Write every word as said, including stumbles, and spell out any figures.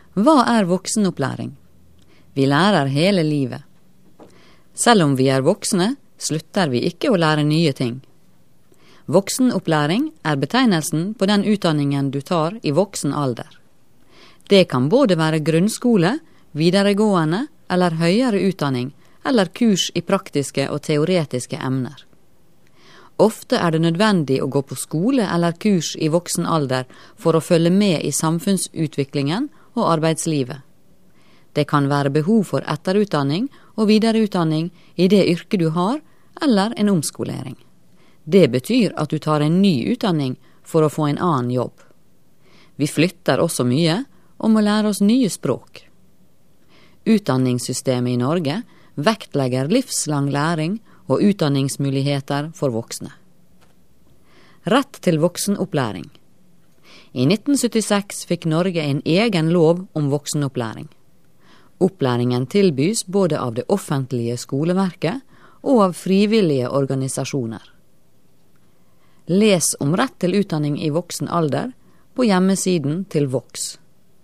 Hva er voksenopplæring? Vi lærer hele livet. Selv om vi er voksne, slutter vi ikke å lære nye ting. Voksenopplæring er betegnelsen på den utdanningen du tar i voksen alder. Det kan både være grunnskole, videregående eller høyere utdanning, eller kurs i praktiske og teoretiske emner. Ofte er det nødvendig å gå på skole eller kurs i voksen alder for å følge med i samfunnsutviklingen og arbeidslivet. Det kan være behov for etterutdanning og videreutdanning i det yrket du har, eller en omskolering. Det betyr at du tar en ny utdanning for å få en annen jobb. Vi flytter også mye og må lære oss nye språk. Utdanningssystemet i Norge vektlegger livslang læring og utdanningsmuligheter for voksne. Rett til voksenopplæring. I nitten syttiseks fikk Norge en egen lov om voksenopplæring. Opplæringen tilbys både av det offentlige skoleverket og av frivillige organisasjoner. Les om rett til utdanning i voksen alder på hjemmesiden til Vox.